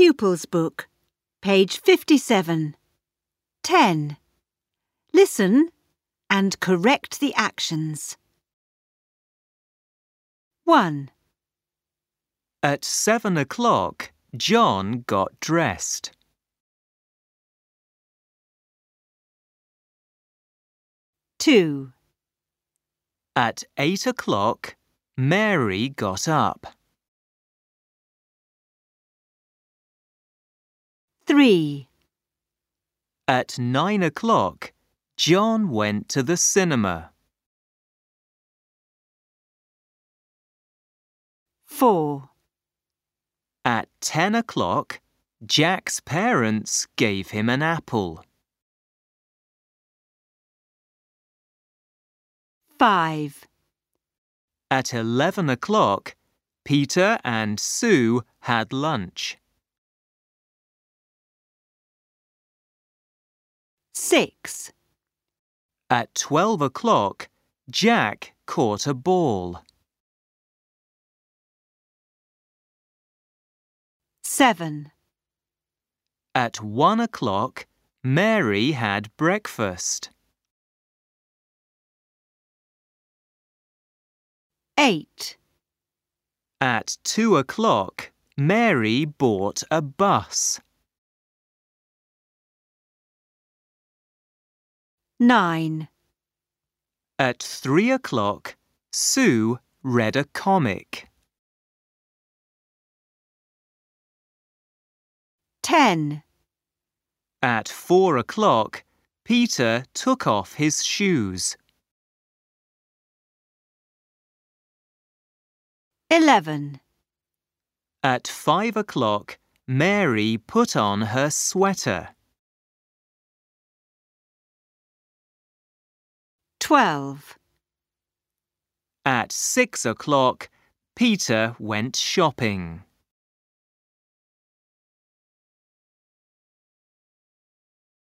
Pupils Book, page 57. 10. Listen and correct the actions. 1. At 7 o'clock, John got dressed. 2. At 8 o'clock, Mary got up. 3. At 9 o'clock, John went to the cinema. 4. At 10 o'clock, Jack's parents gave him an apple. 5. At 11 o'clock, Peter and Sue had lunch. 6. At 12 o'clock, Jack caught a ball. 7. At 1 o'clock, Mary had breakfast. 8. At 2 o'clock, Mary bought a bus. 9. At 3 o'clock, Sue read a comic. 10. At 4 o'clock, Peter took off his shoes. 11. At 5 o'clock, Mary put on her sweater. 12. At 6 o'clock, Peter went shopping.